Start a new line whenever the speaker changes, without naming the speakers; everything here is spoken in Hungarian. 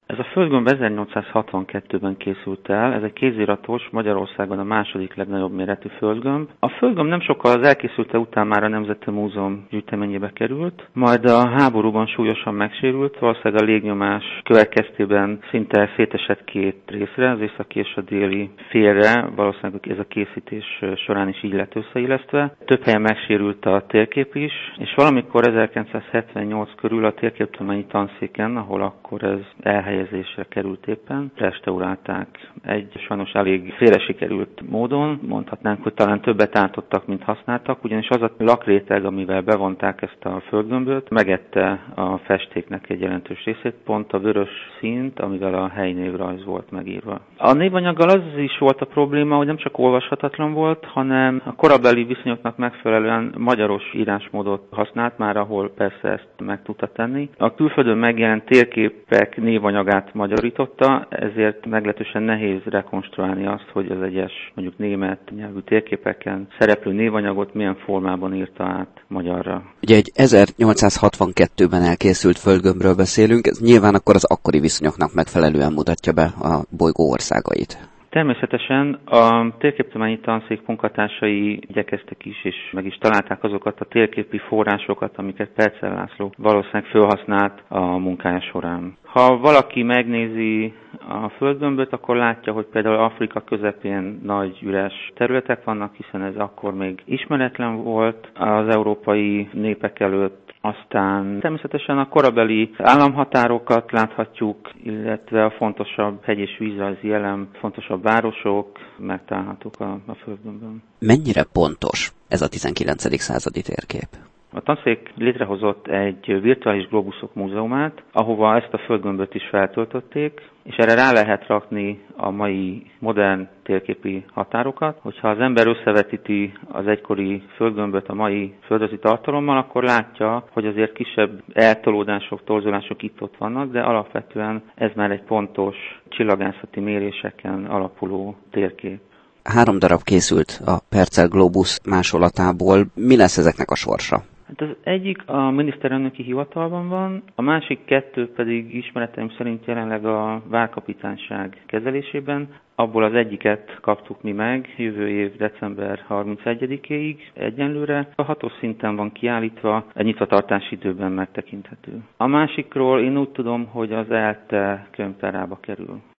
Ez a földgömb 1862-ben készült el, ez egy kéziratos, Magyarországon a második legnagyobb méretű földgömb. A földgömb nem sokkal az elkészülte után már a Nemzeti Múzeum gyűjteményébe került, majd a háborúban súlyosan megsérült, valószínűleg a légnyomás következtében szinte szétesett két részre, az északi és a déli félre, valószínűleg ez a készítés során is így lett összeillesztve. Több helyen megsérült a térkép is, és valamikor 1978 körül a térképtudományi tanszéken, ahol akkor ez elhelyezésre került éppen, restaurálták egy sajnos elég félre sikerült módon, mondhatnánk, hogy talán többet ántottak, mint használtak, ugyanis az a lakréteg, amivel bevonták ezt a földgömböt, megette a festéknek egy jelentős részét, pont a vörös színt, amivel a helynévrajz volt megírva. A névanyaggal az is volt a probléma, hogy nem csak olvashatatlan volt, hanem a korabeli viszonyoknak megfelelően magyaros írásmódot használt már, ahol persze ezt meg tudta tenni. A külföldön megjelent térképek névanyagát magyarította, ezért meglehetősen nehéz rekonstruálni azt, hogy az egyes, mondjuk német nyelvű térképeken szereplő névanyagot milyen formában írta át magyarra.
Ugye egy 1862-ben elkészült földgömbről beszélünk, ez nyilván akkor az akkori viszonyoknak megfelelően mutatja be a bolygó országait.
Természetesen a térképtudományi tanszék munkatársai igyekeztek is, és meg is találták azokat a térképi forrásokat, amiket Percel László valószínűleg felhasznált a munkája során. Ha valaki megnézi a földgömböt, akkor látja, hogy például Afrika közepén nagy üres területek vannak, hiszen ez akkor még ismeretlen volt az európai népek előtt. Aztán természetesen a korabeli államhatárokat láthatjuk, illetve a fontosabb hegy- és vízrajzi elem, fontosabb városok megtalálhatók a földgömbön.
Mennyire pontos ez a 19. századi térkép?
A tanszék létrehozott egy virtuális globuszok múzeumát, ahova ezt a földgömböt is feltöltötték, és erre rá lehet rakni a mai modern térképi határokat. Hogyha az ember összevetíti az egykori földgömböt a mai földrajzi tartalommal, akkor látja, hogy azért kisebb eltolódások, torzulások itt-ott vannak, de alapvetően ez már egy pontos csillagászati méréseken alapuló térkép.
3 darab készült a Percel Globus másolatából. Mi lesz ezeknek a sorsa?
Hát az egyik a miniszterelnöki hivatalban van, a másik 2 pedig ismereteim szerint jelenleg a várkapitányság kezelésében. Abból az egyiket kaptuk mi meg jövő év december 31-éig egyenlőre. A 6. szinten van kiállítva, egy nyitvatartási időben megtekinthető. A másikról én úgy tudom, hogy az ELTE könyvtárába kerül.